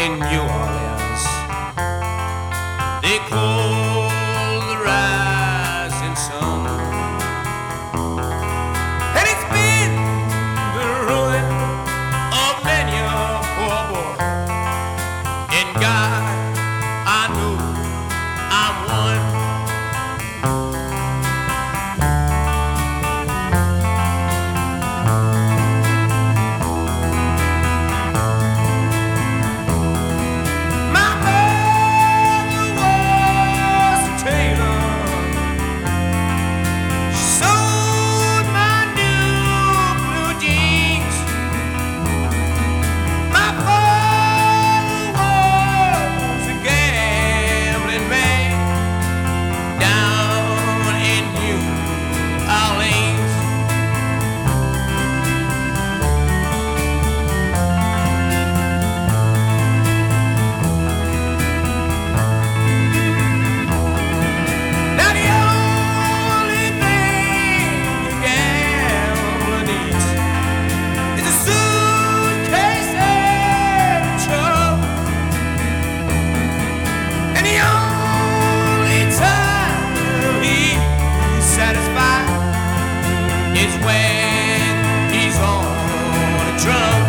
in New Orleans. They call the rising sun, and it's been the ruin of many a poor boy. In God, I know I'm one. It's when he's on a drum.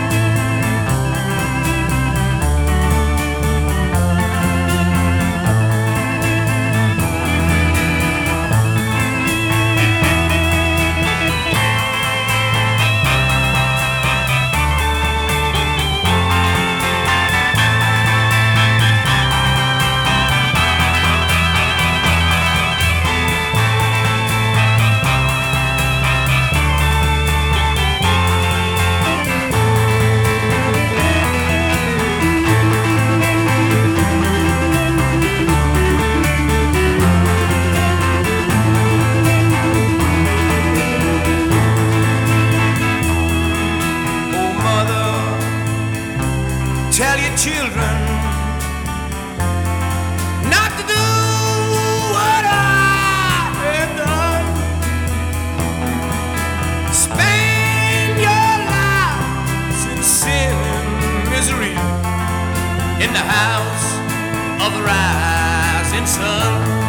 Tell your children not to do what I have done. Spend your lives in sin and misery in the house of the rising sun.